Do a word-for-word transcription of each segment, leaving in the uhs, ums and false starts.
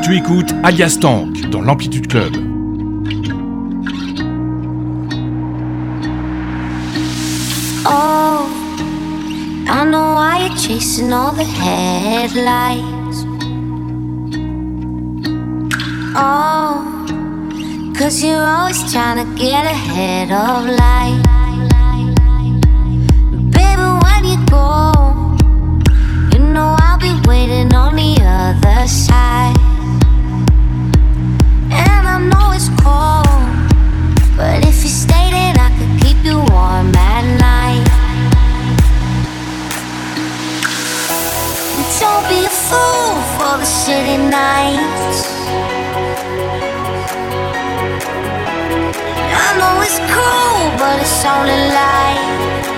Tu écoutes Alias Tank dans l'Amplitude Club. Oh, I know why you're chasing all the headlights. Oh, 'cause you're always trying to get ahead of life. Baby, when you go, you know I'll be waiting on the other side. And I know it's cold, but if you stay then I could keep you warm at night. Don't be a fool for the city nights. I know it's cool, but it's only light.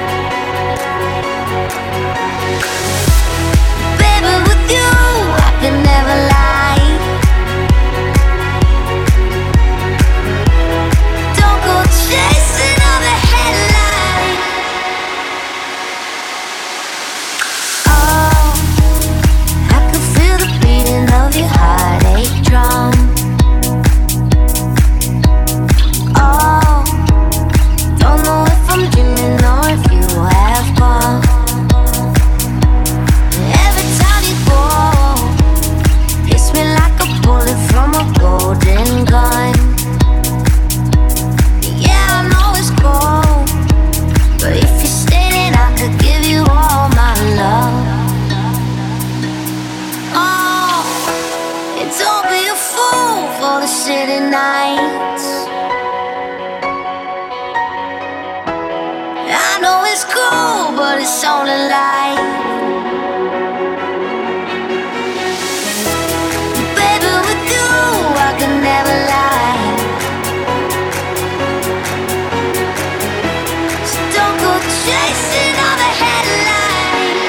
Baby, with you I can never lie. Don't go chasing all the headlights. Oh, I can feel the beating of your heartache drum. Oh, don't know if I'm dreaming or if you have come. Every time you go, hits me like a bullet from a golden gun. Yeah, I know it's cold, but if you stay then I could give you all my love. Oh, and don't be a fool for the city nights. I know it's cool, but it's only light. Baby, with you I can never lie. So don't go chasing all the headlights.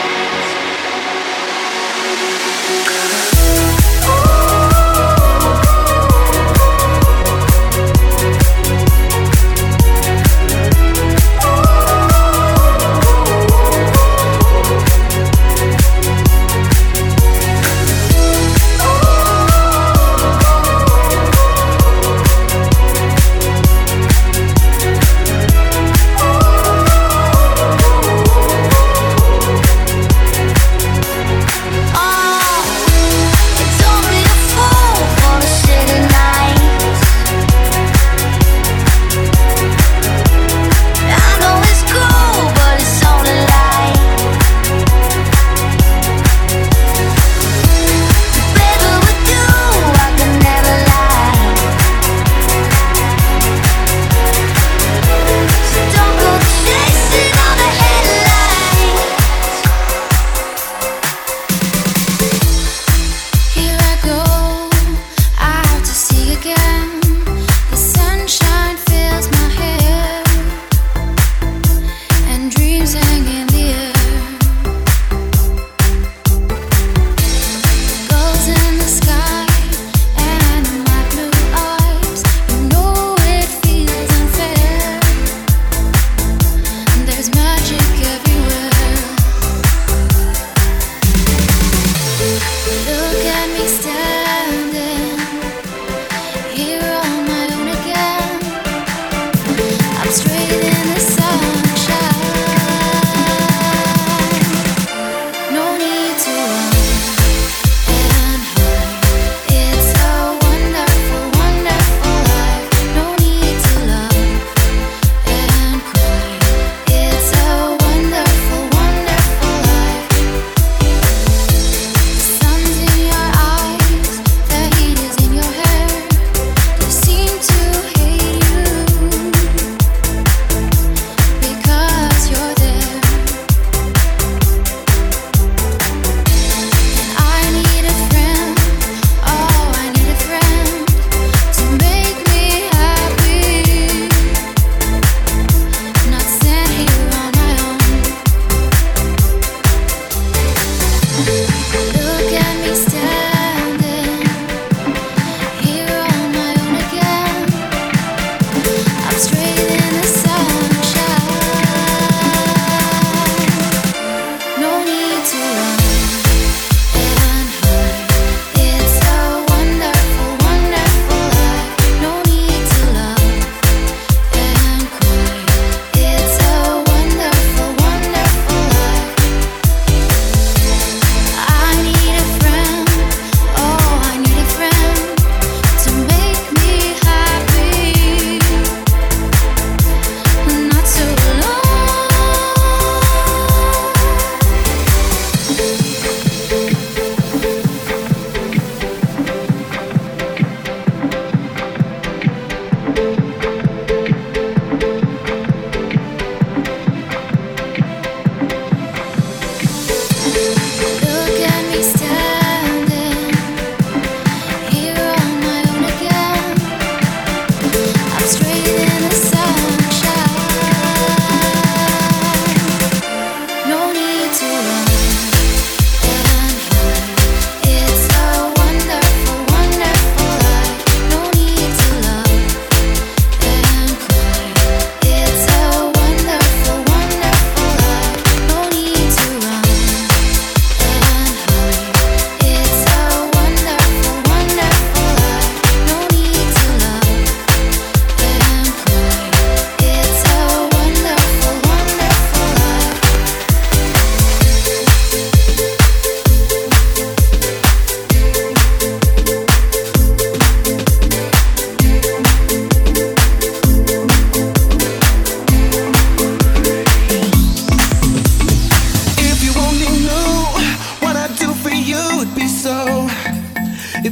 Ooh.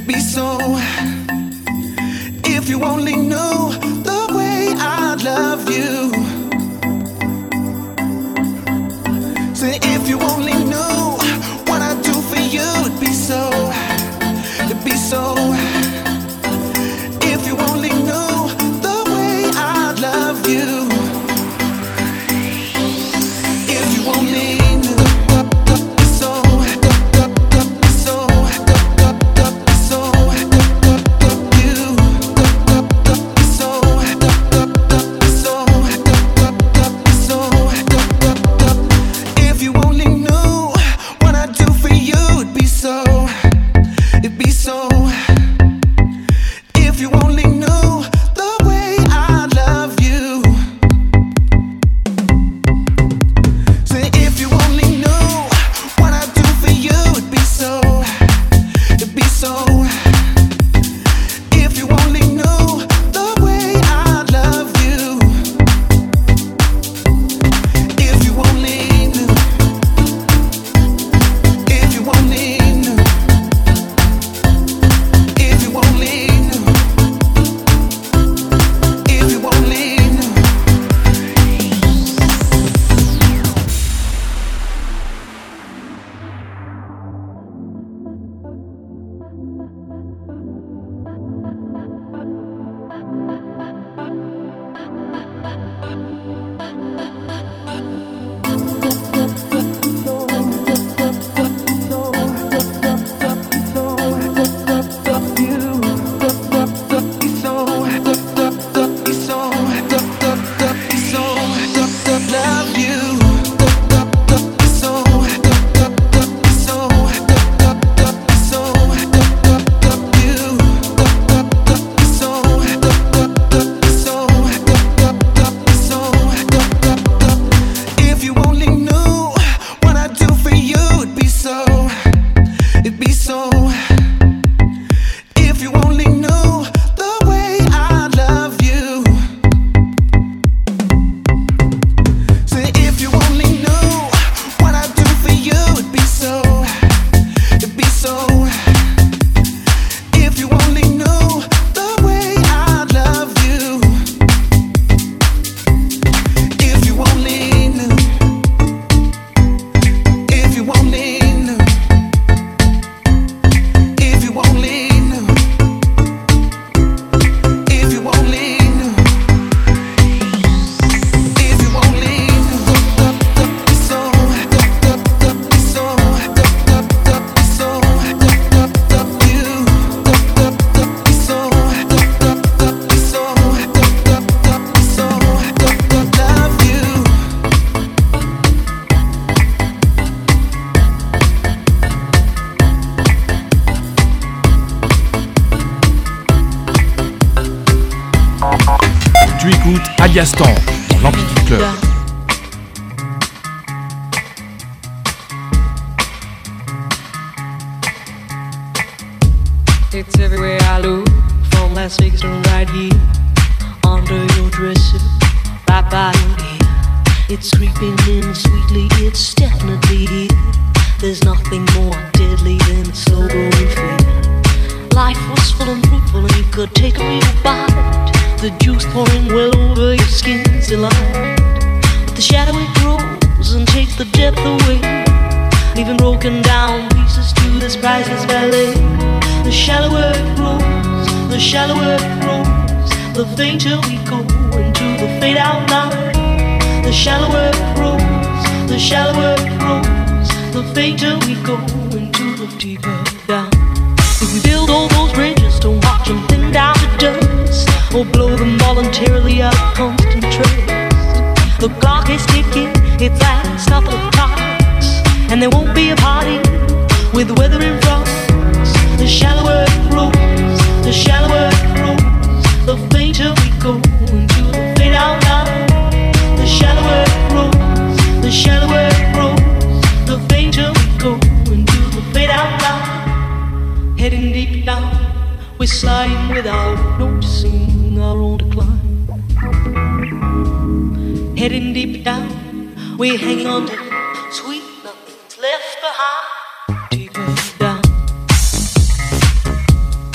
be so. If you only knew the way I love you. Say if you only knew what I do for you, it'd be so, it'd be so. If you only knew the way I love you. If you only knew. Alias Tank dans l'Amplitude Club. It's everywhere I look, from Las Vegas to right here, under your dresser, right by your ear. It's creeping in sweetly, it's definitely here. There's nothing more deadly than a slow growing fear. Life was full and fruitful and you could take a real bite. The juice pouring well over your skin's delight. But the shadow it grows and takes the depth away, leaving broken down pieces to this priceless ballet. The shallower it grows, the shallower it grows, the fainter we go into the fade out line. The shallower it grows, the shallower it grows, the fainter we go into the deeper down. If we build all those bridges to watch them thin down to dust, or blow them voluntarily out of constant trace, the clock is ticking, it's last couple of clocks, and there won't be a party with the weather in front. The shallower it grows, the shallower it grows, the fainter we go into the fade out line. The shallower it grows, the shallower it grows, the fainter we go into the fade out line. Heading deep down, we're sliding without noticing our own decline. Heading deep down, we're hanging on to sweet nothing's left behind. Deeper down.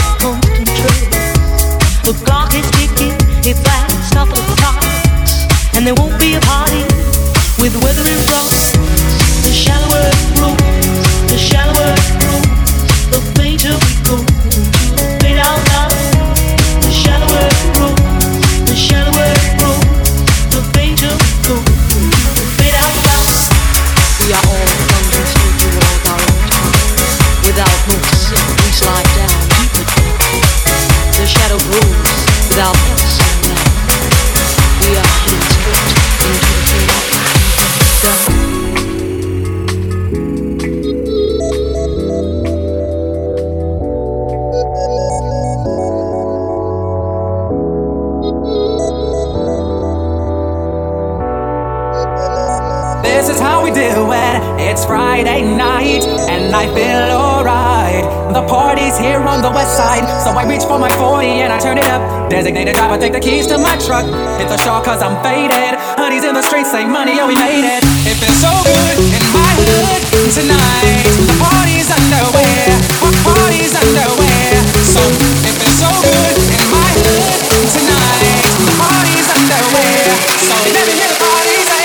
concentrate. The clock is ticking, it's last couple of times, and there won't be a party with weather in front. The shallower it grows, the shallower it grows, the fainter we go to the fade out line. The shallower it grows, the shallower it grows, the fainter we go to the fade out line. We are all plunging straight towards our own time. Without noticing, we slide down deeper down. The shadow grows without noticing now. We are heading straight into the fade out line. This is how we do it. It's Friday night and I feel alright. The party's here on the west side, so I reach for my forty and I turn it up. Designated driver, take the keys to my truck. Hit the shore cause I'm faded. Honey's in the streets, say money, oh we made it. It feels so good in my hood tonight. The party's underway, party's underway. So it feels so good in my hood tonight. The party's underway, so let me hear the party say.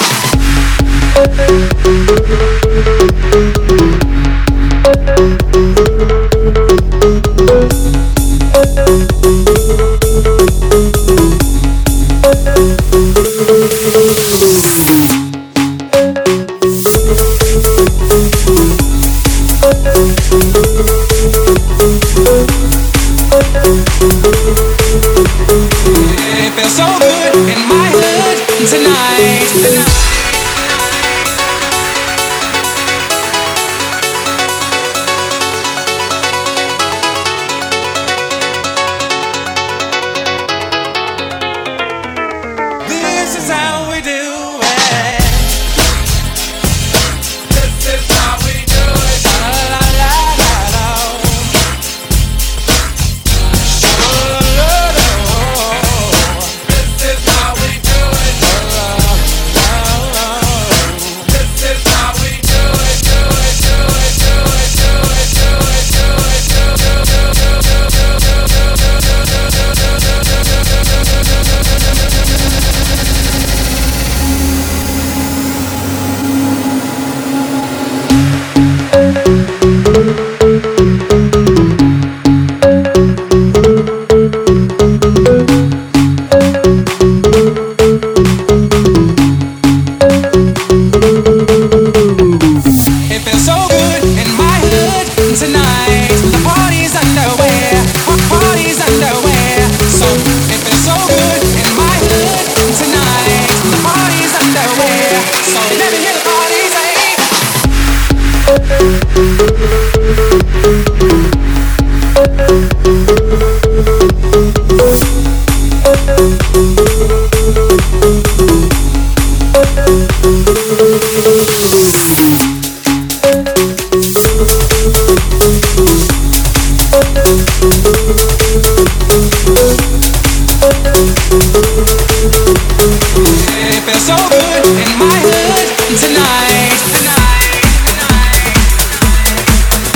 It feels so good in my hood tonight. It feels so good in my hood tonight, tonight, tonight.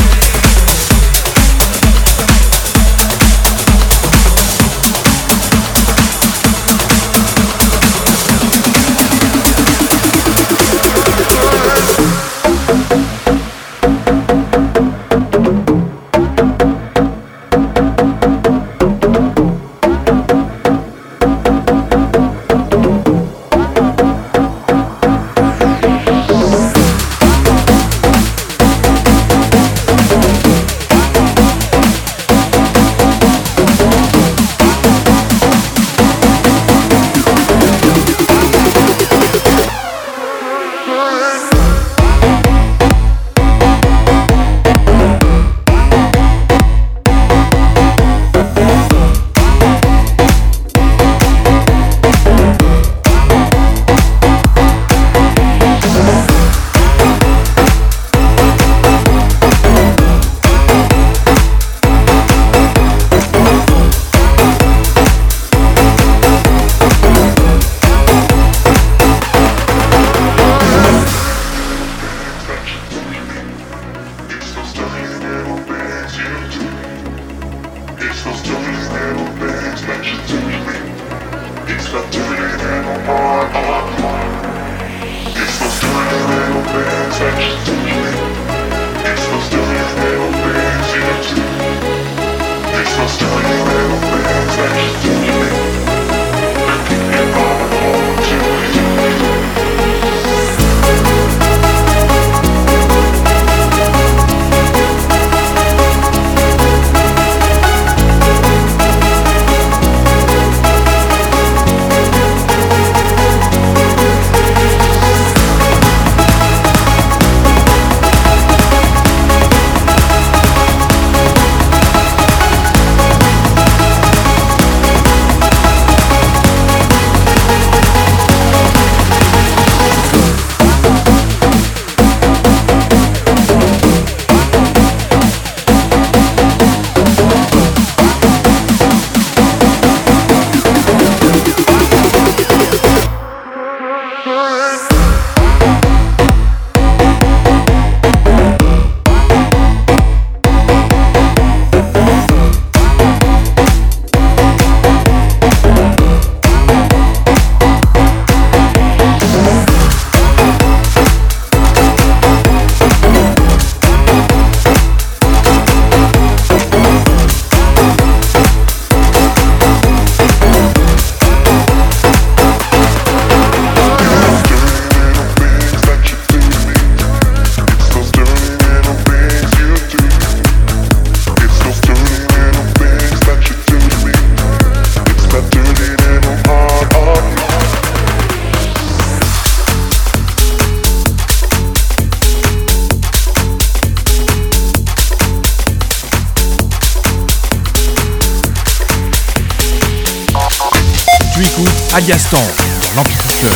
Aliastan, dans l'Amplitude Club.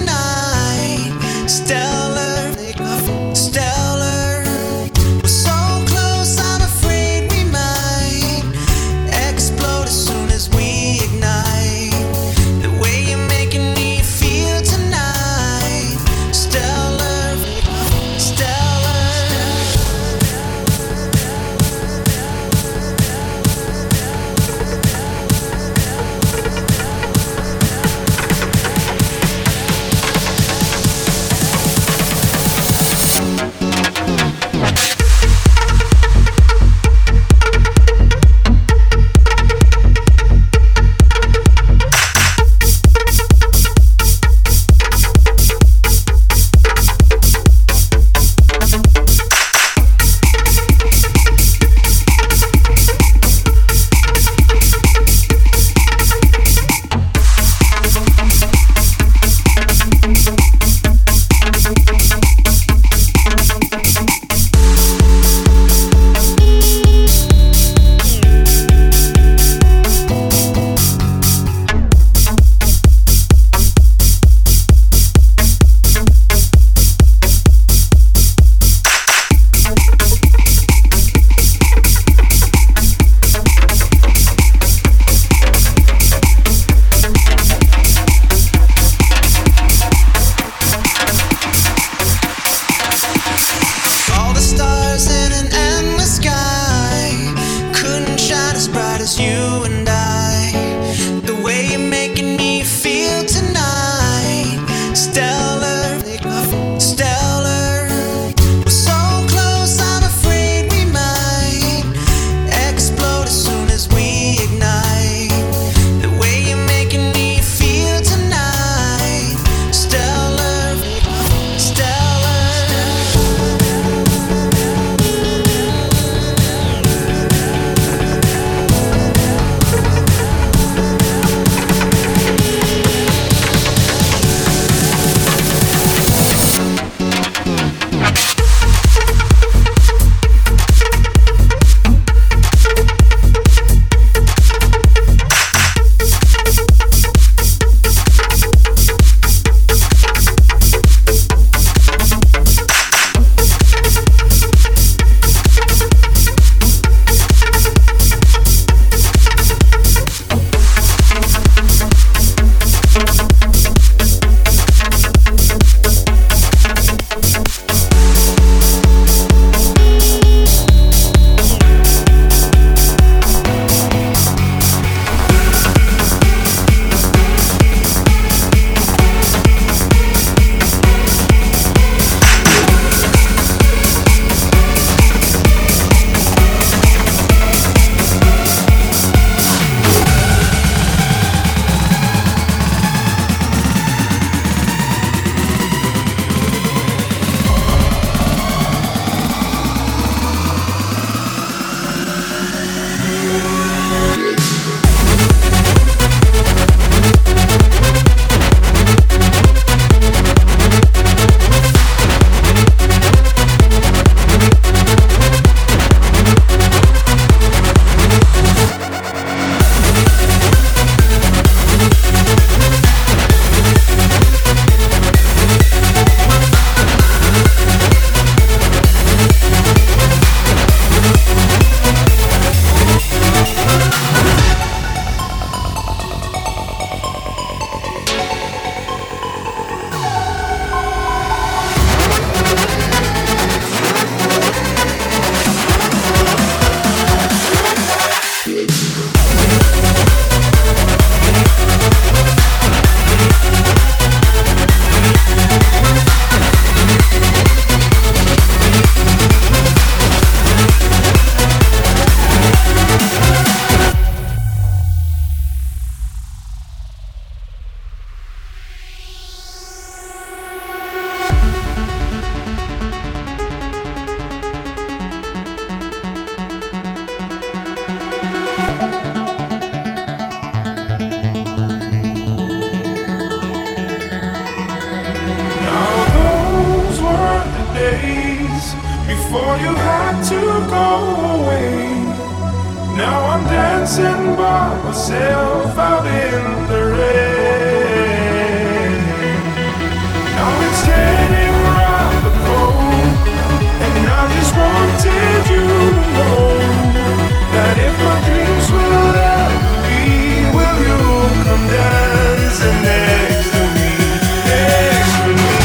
So before you had to go away. Now I'm dancing by myself out in the rain. Now it's getting rather cold, and I just wanted you to know that if my dreams will ever be, will you come dancing next to me, next to me?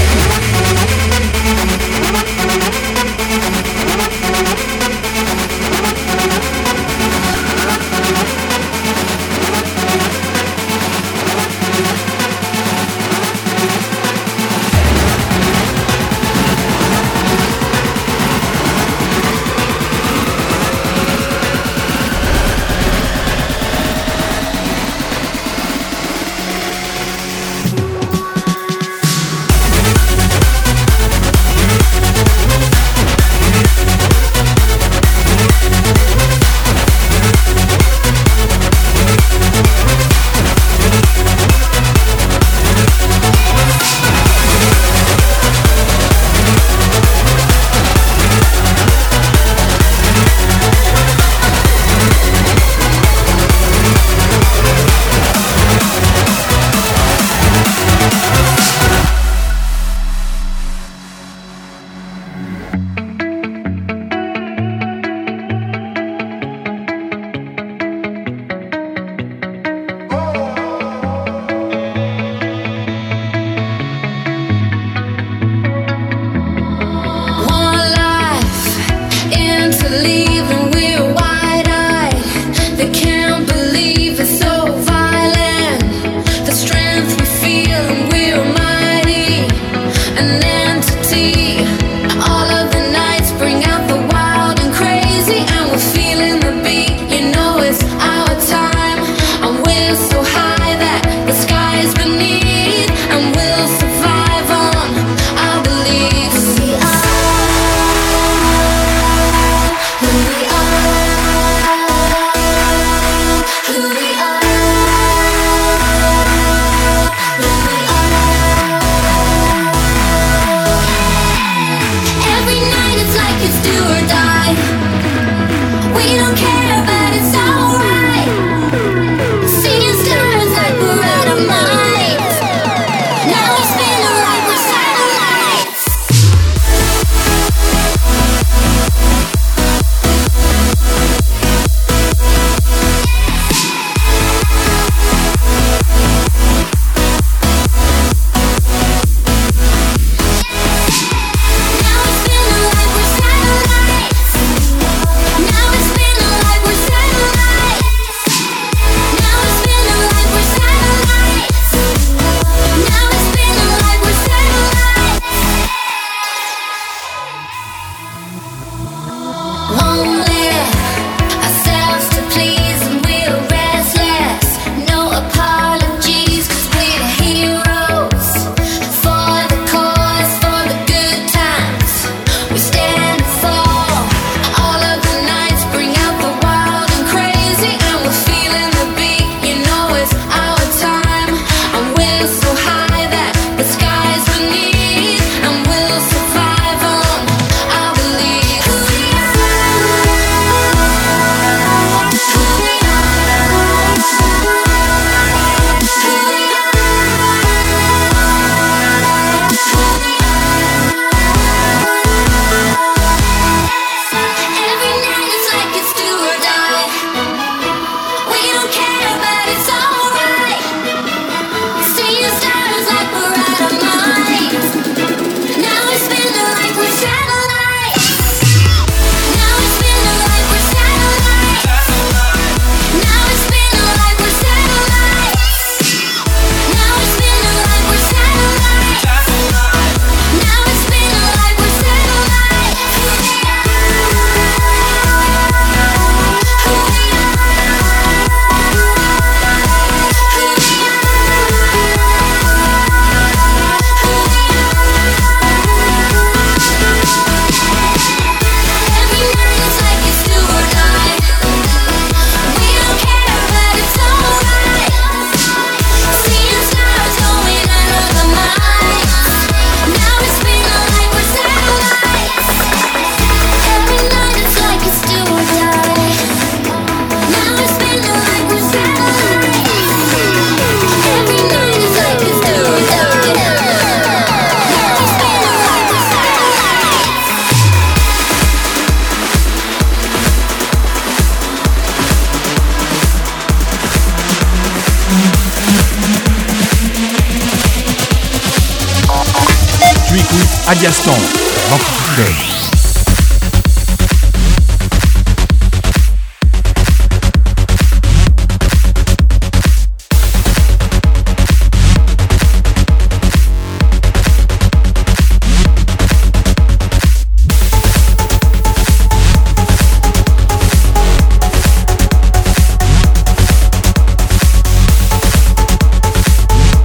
Aliastan, l'Amplitude Club.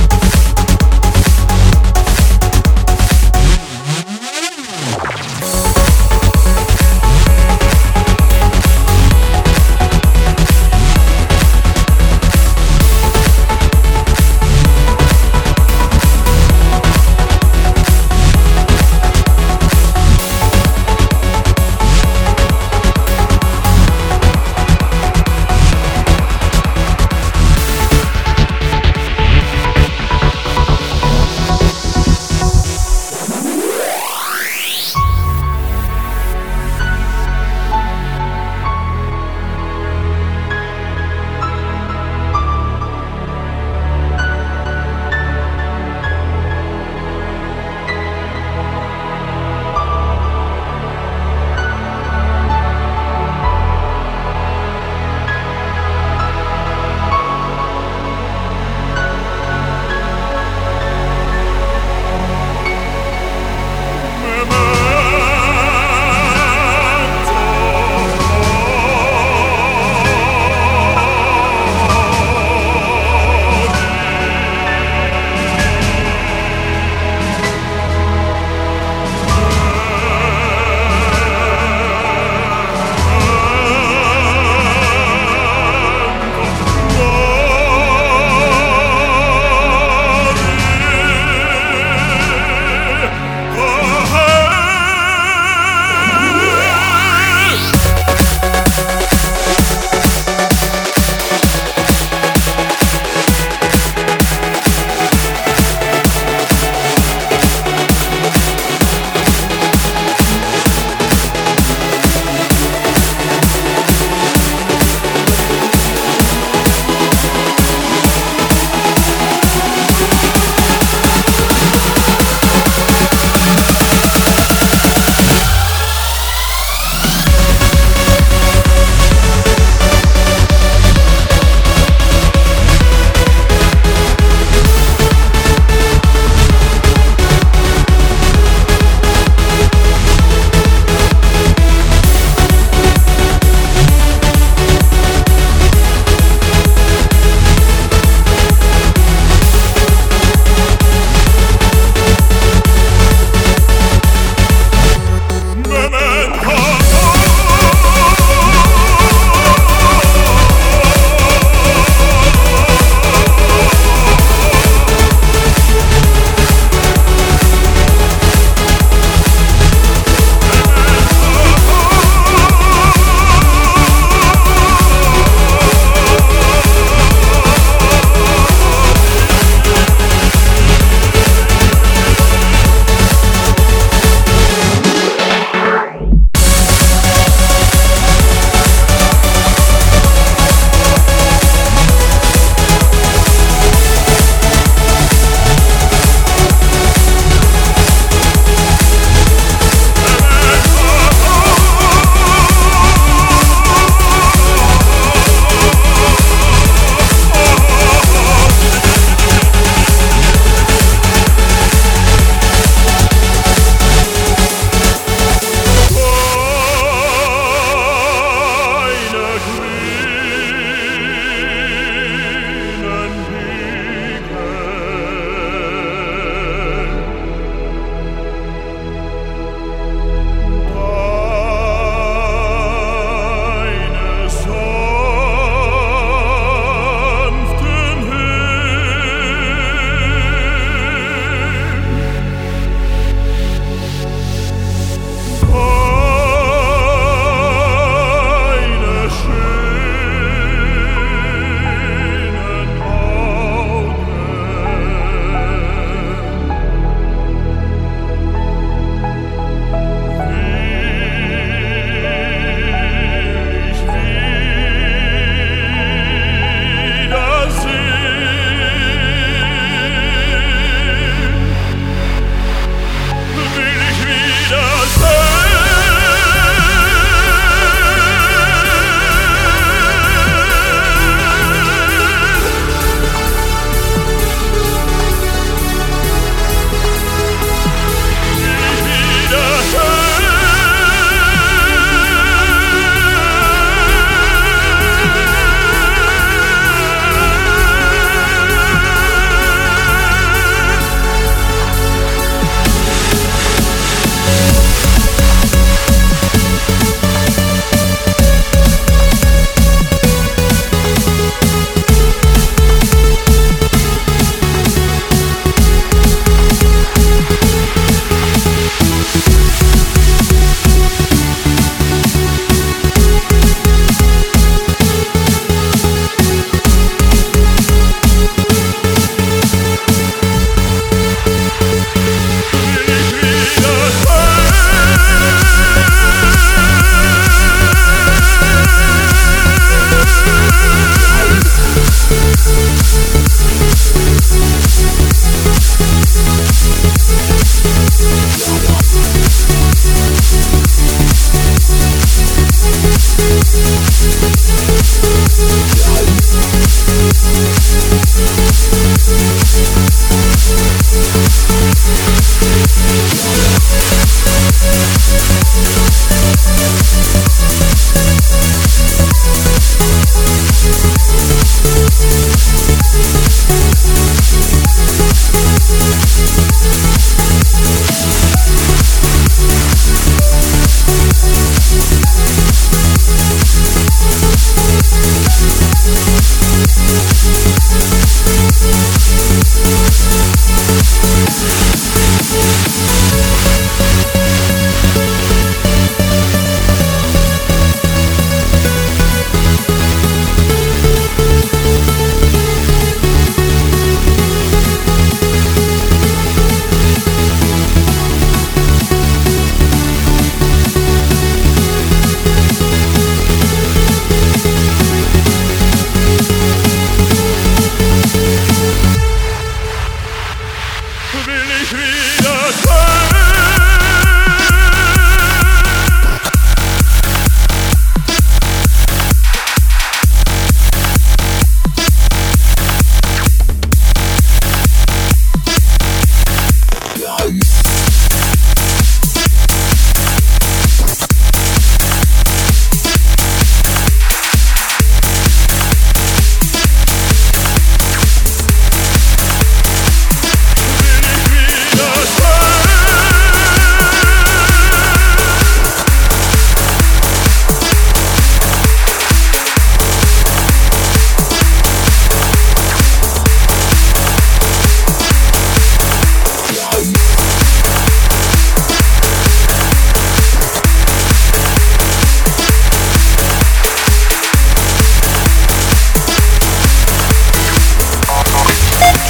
We'll be right back.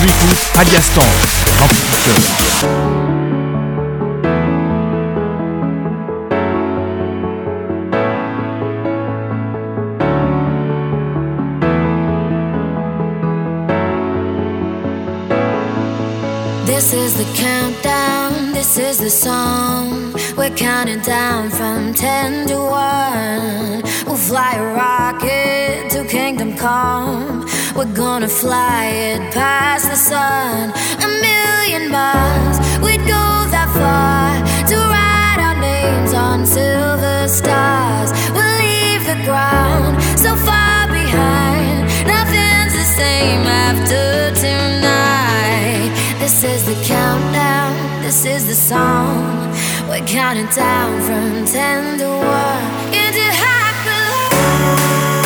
écoutes Alias Tange, l'amplificateur. This is the countdown, this is the song. We're counting down from ten to one. We'll fly a rocket to kingdom come. We're gonna fly it past the sun. A million miles, we'd go that far to write our names on silver stars. We'll leave the ground so far behind. Nothing's the same after tonight. This is the countdown, this is the song. We're counting down from ten to one into happy life.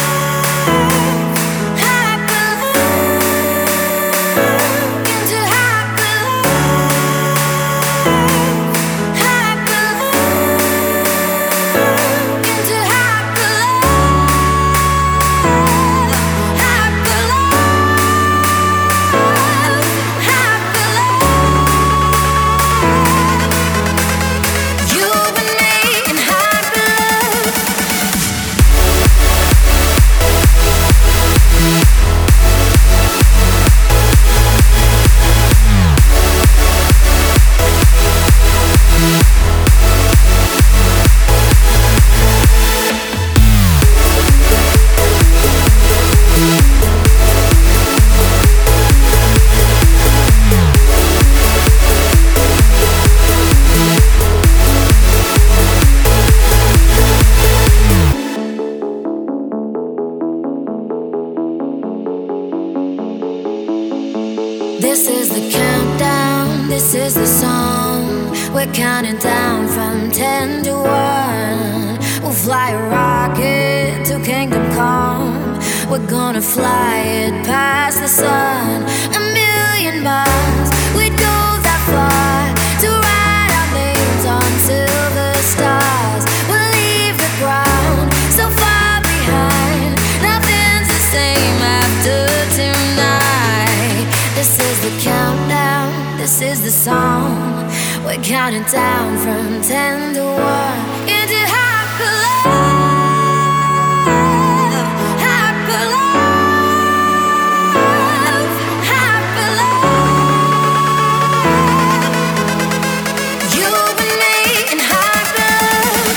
Happy life. Into happy life. Happy life. Into happy life. Happy life. Happy life. You and me in happy life. This is the countdown, this is the song. We're counting down from ten to one. We'll fly a rocket to kingdom come. We're gonna fly it past the sun. A million miles, we'd go that far to write our names on silver stars. We'll leave the ground so far behind. Nothing's the same after tonight. This is the countdown, this is the song. We're counting down from ten to one into happy life. Happy life. Happy life. You and me in happy life.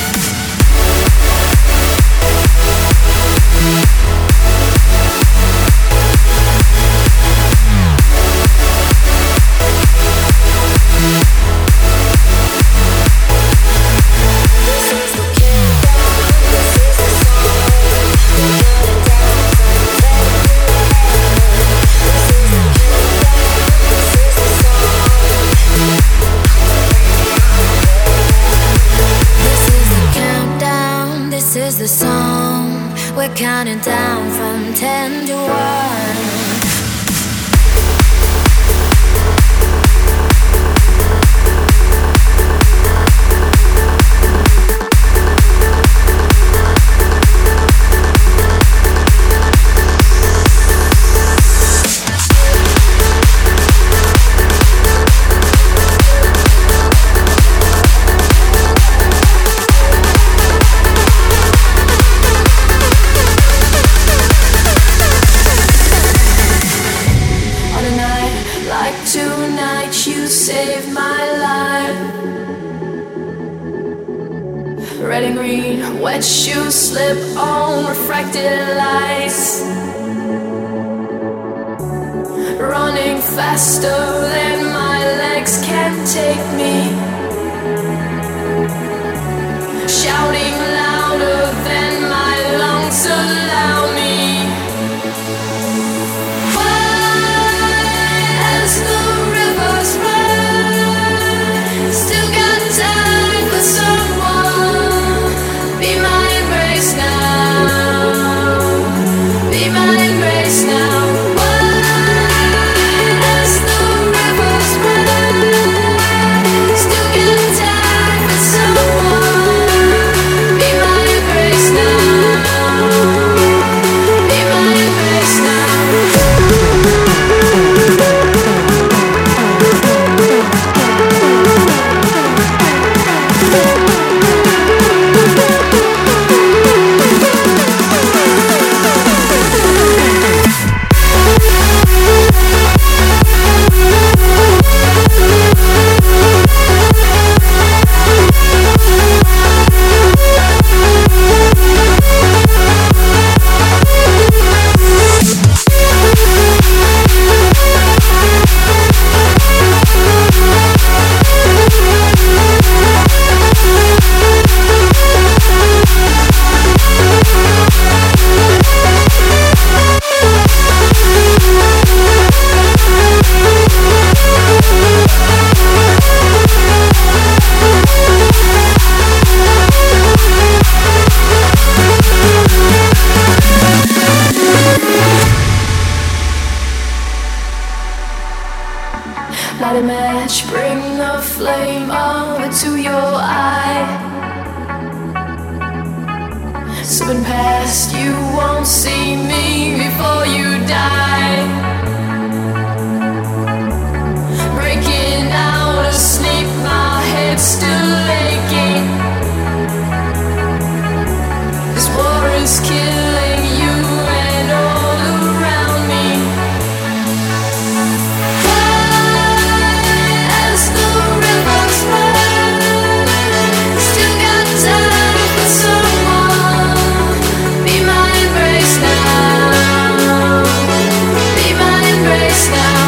This is the countdown, this is the song. We're counting down from ten to one. On a night like tonight, you saved my life. Red and green, wet shoes slip on refracted lights. Running faster than my legs can take me. Shouting louder than my lungs allow me. As the rivers run, still got time for someone. Be my embrace now. Be my embrace now. As the rivers run, still got time for someone. light a match, bring the flame over to your eye. Slipping past, you won't see me before you die. Breaking out asleep, my head's still aching. This war is killing you and all around me. As the rivers run, still got time for someone. Be my embrace now. Be my embrace now.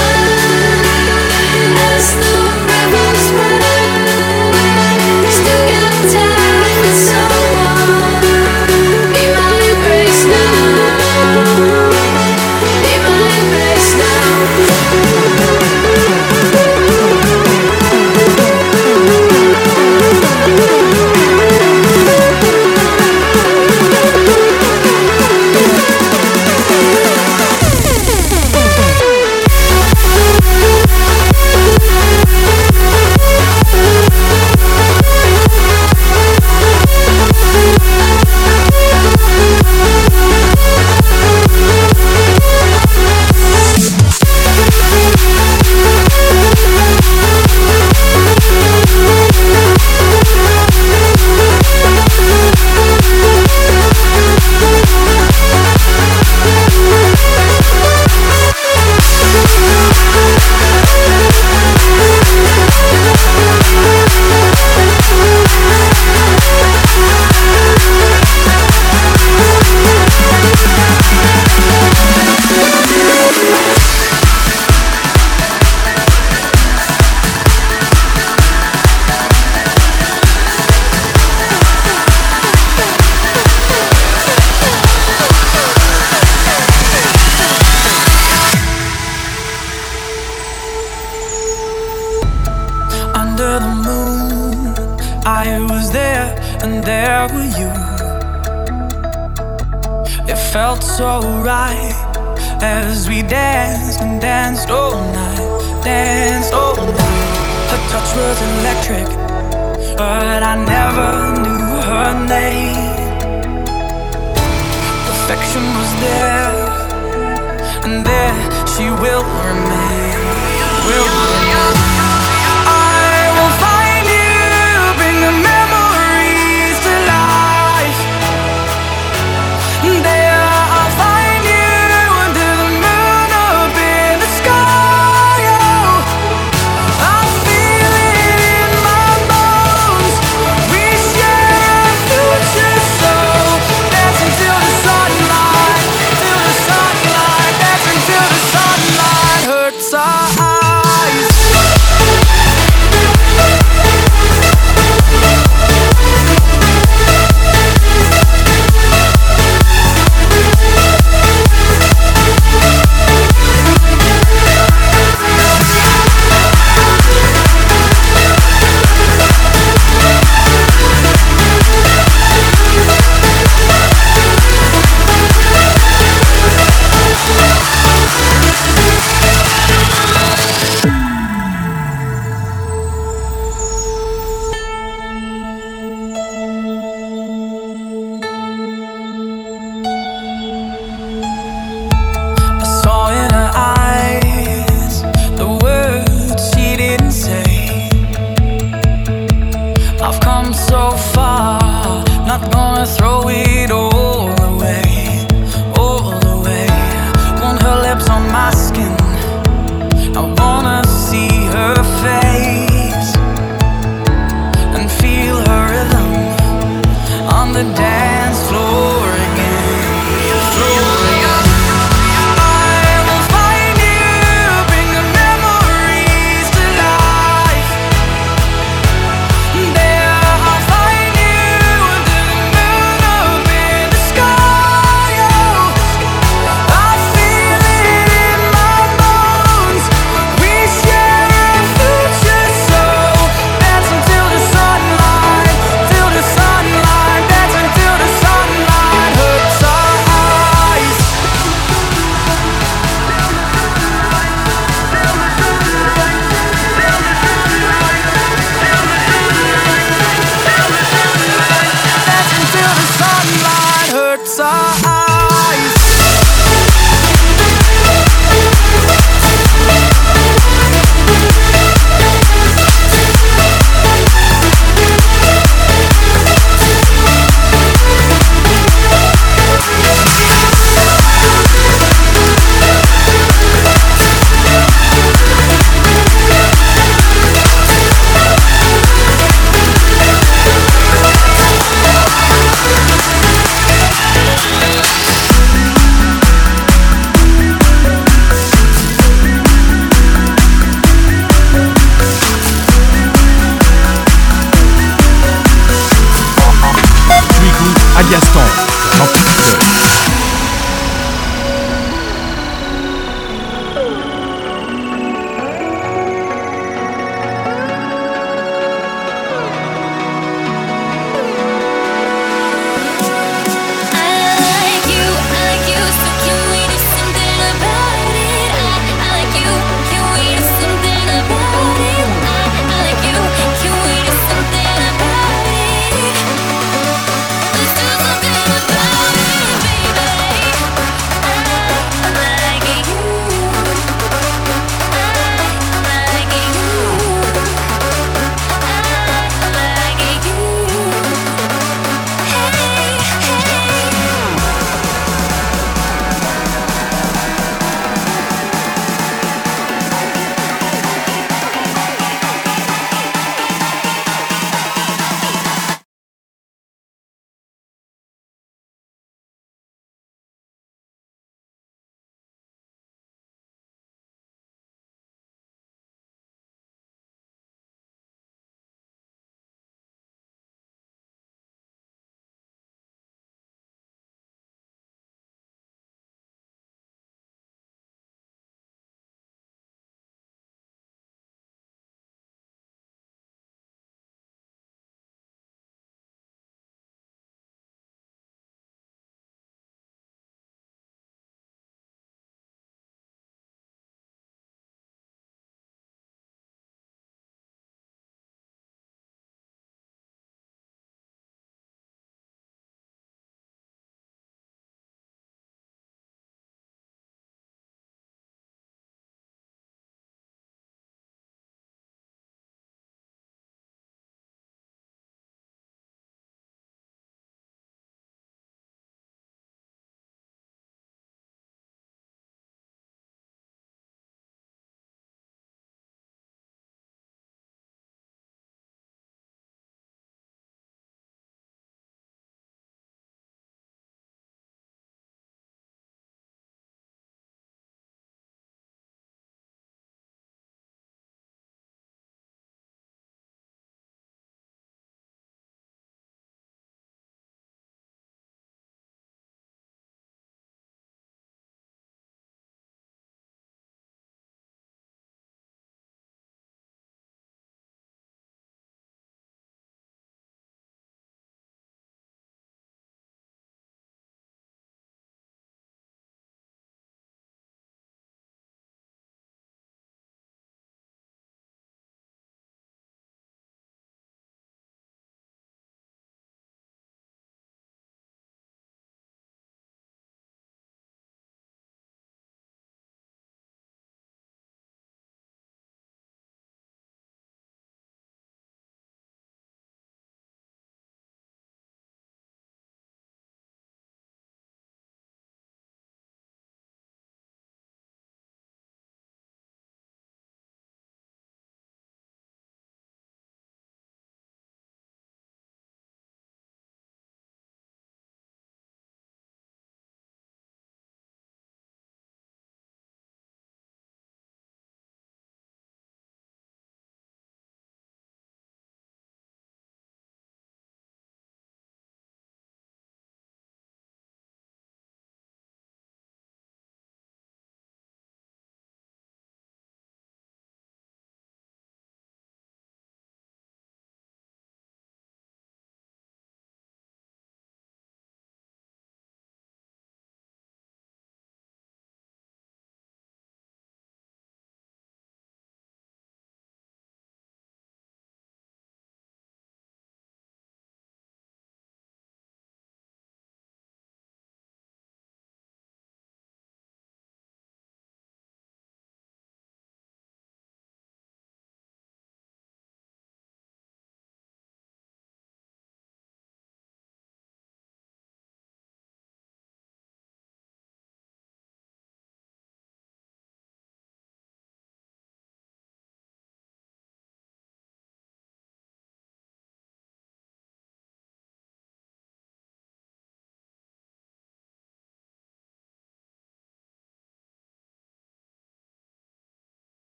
As the rivers run, still got time for someone. Be my embrace now. Be my embrace now. Under the moon, I was there and there were you. It felt so right as we danced and danced all night, danced all night. Her touch was electric, but I never knew her name. Perfection was there, and there she will